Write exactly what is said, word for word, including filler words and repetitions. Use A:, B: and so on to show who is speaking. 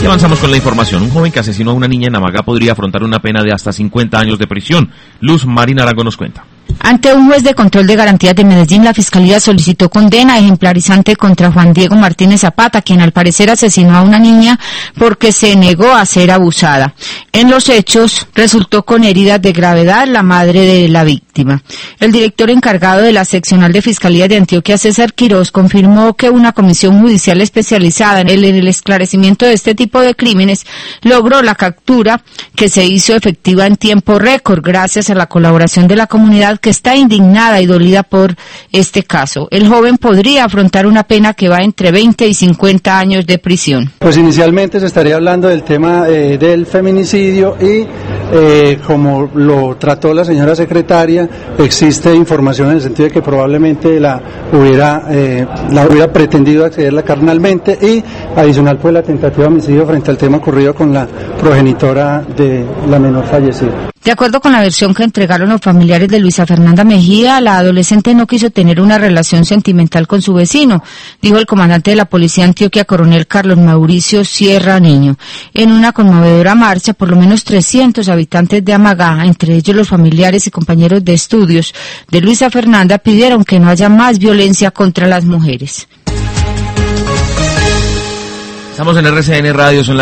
A: Y avanzamos con la información. Un joven que asesinó a una niña en Amagá podría afrontar una pena de hasta cincuenta años de prisión. Luz Marina Arango nos cuenta.
B: Ante un juez de control de garantías de Medellín, la Fiscalía solicitó condena ejemplarizante contra Juan Diego Martínez Zapata, quien al parecer asesinó a una niña porque se negó a ser abusada. En los hechos, resultó con heridas de gravedad la madre de la víctima. El director encargado de la seccional de Fiscalía de Antioquia, César Quiroz, confirmó que una comisión judicial especializada en el, en el esclarecimiento de este tipo de crímenes logró la captura que se hizo efectiva en tiempo récord gracias a la colaboración de la comunidad, que está indignada y dolida por este caso. El joven podría afrontar una pena que va entre veinte y cincuenta años de prisión.
C: Pues inicialmente se estaría hablando del tema eh, del feminicidio y eh, como lo trató la señora secretaria, existe información en el sentido de que probablemente la hubiera, eh, la hubiera pretendido accederla carnalmente, y adicional pues la tentativa de homicidio frente al tema ocurrido con la progenitora de la menor fallecida.
B: De acuerdo con la versión que entregaron los familiares de Luisa Fernanda Mejía, la adolescente no quiso tener una relación sentimental con su vecino, dijo el comandante de la Policía Antioquia, coronel Carlos Mauricio Sierra Niño. En una conmovedora marcha, por lo menos trescientos habitantes de Amagá, entre ellos los familiares y compañeros de estudios de Luisa Fernanda, pidieron que no haya más violencia contra las mujeres.
A: Estamos en R C N Radio, son